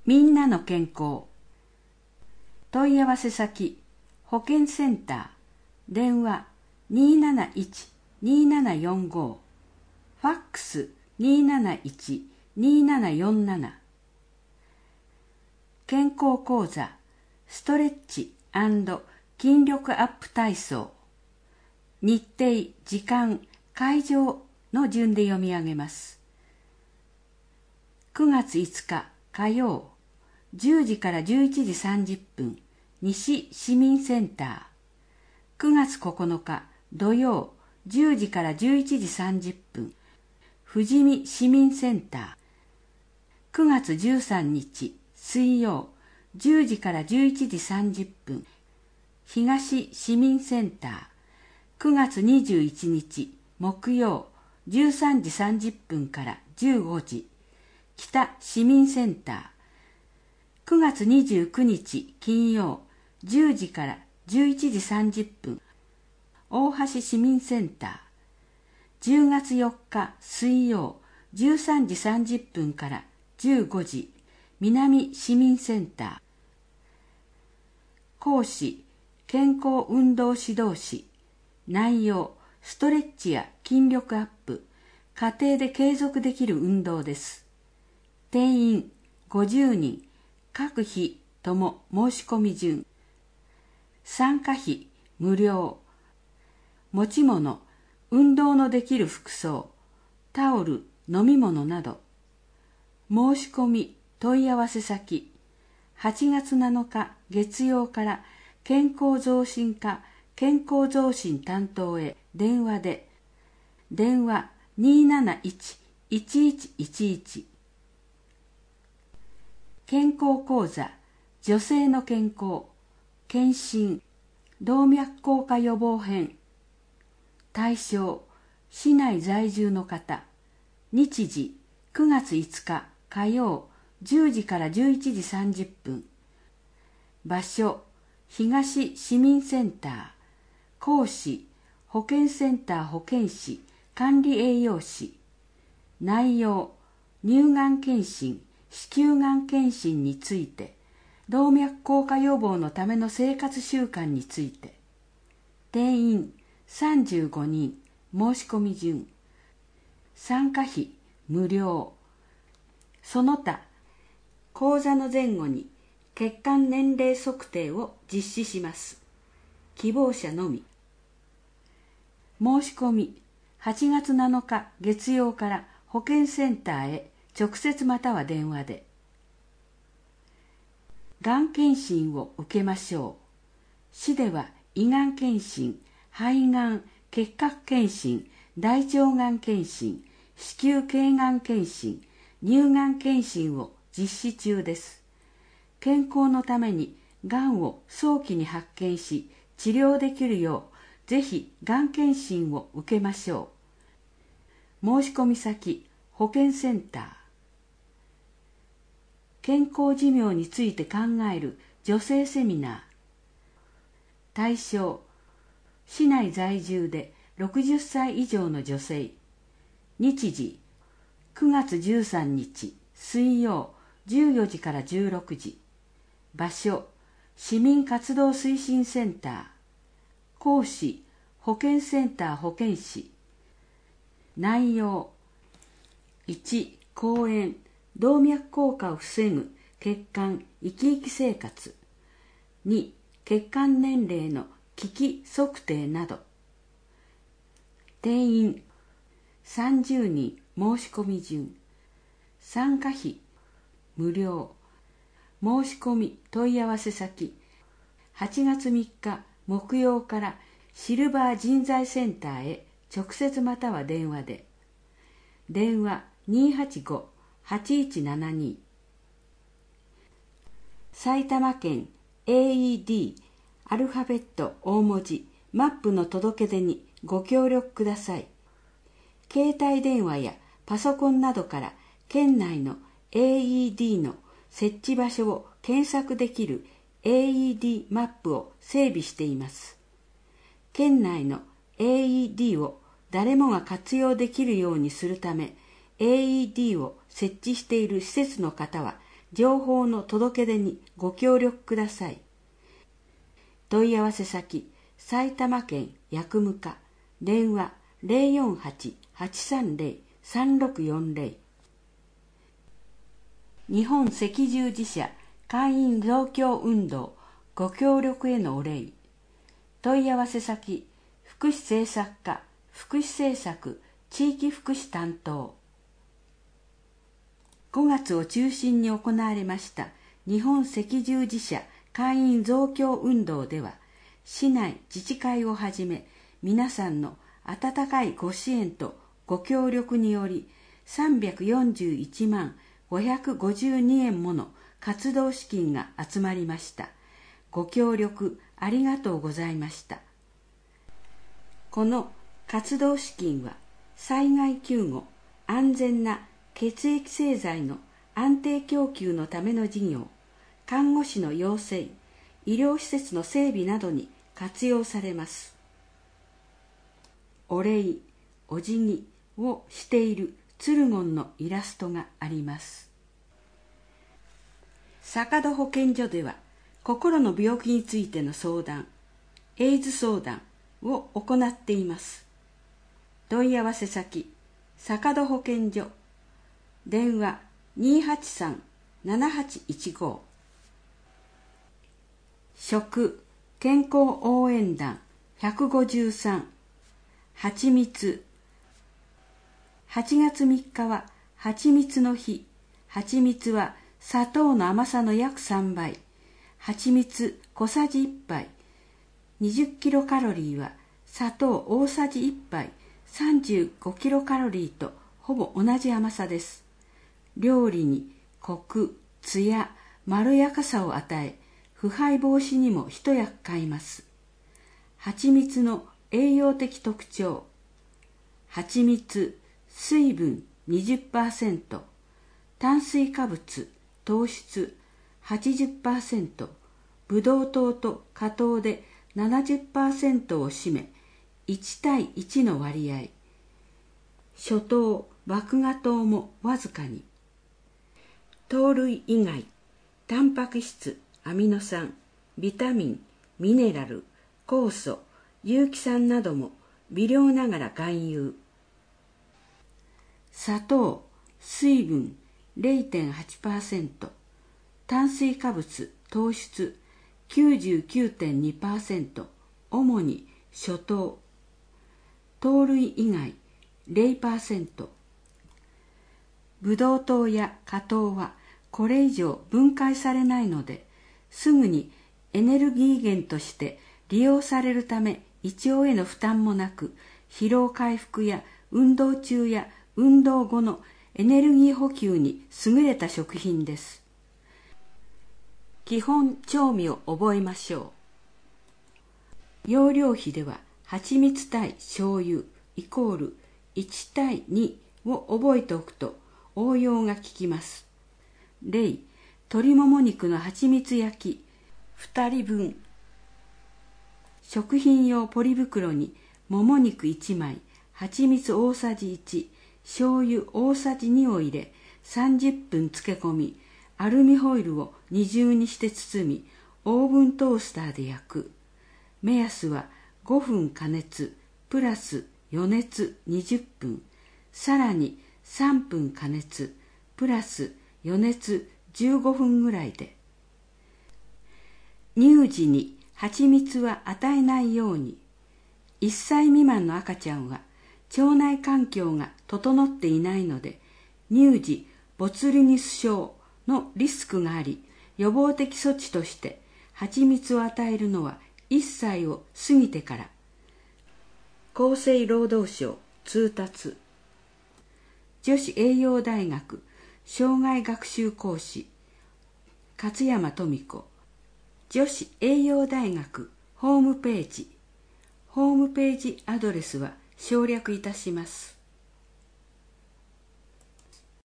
みんなの健康。問い合わせ先、保健センター、電話 271-2745、ファックス 271-2747。健康講座、ストレッチ&筋力アップ体操。日程、時間、会場の順で読み上げます。9月5日火曜、10時から11時30分、西市民センター。9月9日土曜、10時から11時30分、富士見市民センター。9月13日水曜、10時から11時30分、東市民センター。9月21日木曜、13時30分から15時、北市民センター。9月29日金曜、10時から11時30分、大橋市民センター。10月4日水曜、13時30分から15時、南市民センター。講師、健康運動指導士。内容、ストレッチや筋力アップ、家庭で継続できる運動です。定員50人、各日とも申し込み順。参加費無料。持ち物、運動のできる服装、タオル、飲み物など。申し込み、問い合わせ先、8月7日月曜から健康増進課健康増進担当へ電話で、電話 271-1111。健康講座、女性の健康、検診、動脈硬化予防編。対象、市内在住の方。日時、9月5日火曜、10時から11時30分。場所、東市民センター。講師、保健センター保健師、管理栄養士。内容、乳がん検診、子宮がん検診について、動脈硬化予防のための生活習慣について。定員35人、申し込み順。参加費無料。その他、講座の前後に血管年齢測定を実施します。希望者のみ。申し込み、8月7日月曜から保健センターへ直接または電話で。がん検診を受けましょう。市では胃がん検診、肺がん、結核検診、大腸がん検診、子宮頸がん検診、乳がん検診を実施中です。健康のためにがんを早期に発見し治療できるよう、ぜひがん検診を受けましょう。申し込み先、保健センター。健康寿命について考える女性セミナー。対象、市内在住で60歳以上の女性。日時、9月13日水曜、14時から16時。場所、市民活動推進センター。講師、保健センター保健師。内容、1、講演、動脈硬化を防ぐ血管生き生き生活。2、血管年齢の機器測定など。定員30人、申し込み順。参加費無料。申し込み問い合わせ先、8月3日木曜からシルバー人材センターへ直接または電話で。電話 285-8172。 埼玉県 AED アルファベット大文字マップの届け出にご協力ください。携帯電話やパソコンなどから県内の AED の設置場所を検索できる AED マップを整備しています。県内の AED を誰もが活用できるようにするため、AED を設置している施設の方は情報の届け出にご協力ください。問い合わせ先、埼玉県薬務課、電話 048-830-3640。日本赤十字社会員増強運動ご協力へのお礼。問い合わせ先、福祉政策課、福祉政策地域福祉担当。5月を中心に行われました日本赤十字社会員増強運動では、市内自治会をはじめ皆さんの温かいご支援とご協力により、341万552円もの活動資金が集まりました。ご協力ありがとうございました。この活動資金は、災害救護、安全な血液製剤の安定供給のための事業、看護師の養成、医療施設の整備などに活用されます。お礼、お辞儀をしているツルゴンのイラストがあります。坂戸保健所では、心の病気についての相談、エイズ相談を行っています。問い合わせ先、坂戸保健所、電話 283-7815。食健康応援団153、はちみつ。8月3日ははちみつの日。はちみつは砂糖の甘さの約3倍。はちみつ小さじ1杯。20キロカロリーは砂糖大さじ1杯。35キロカロリーとほぼ同じ甘さです。料理にコク、ツヤ、まろやかさを与え、腐敗防止にも一役買います。はちみつの栄養的特徴。はちみつ、水分 20%、炭水化物、糖質 80%、ブドウ糖と果糖で 70% を占め、1対1の割合。初糖、麦芽糖もわずかに。糖類以外、タンパク質、アミノ酸、ビタミン、ミネラル、酵素、有機酸なども微量ながら含有。砂糖、水分 0.8%、炭水化物、糖質 99.2%、主に初糖。糖類以外 0%。ブドウ糖や果糖はこれ以上分解されないので、すぐにエネルギー源として利用されるため、胃腸への負担もなく、疲労回復や運動中や運動後のエネルギー補給に優れた食品です。基本調味を覚えましょう。用量比では、はちみつ対醤油イコール1対2を覚えておくと応用が効きます。例、鶏もも肉のはちみつ焼き2人分。食品用ポリ袋にもも肉1枚、はちみつ大さじ1、醤油大さじ2を入れ、30分漬け込み、アルミホイルを二重にして包み、オーブントースターで焼く。目安は5分加熱、プラス余熱20分、さらに3分加熱、プラス余熱15分ぐらいで。乳児にはちみつは与えないように。1歳未満の赤ちゃんは腸内環境が整っていないので、乳児ボツリヌス症のリスクがあり、予防的措置としてはちみつを与えるのは1歳を過ぎてから。厚生労働省通達。女子栄養大学生涯学習講師勝山富子。女子栄養大学ホームページアドレスは省略いたします。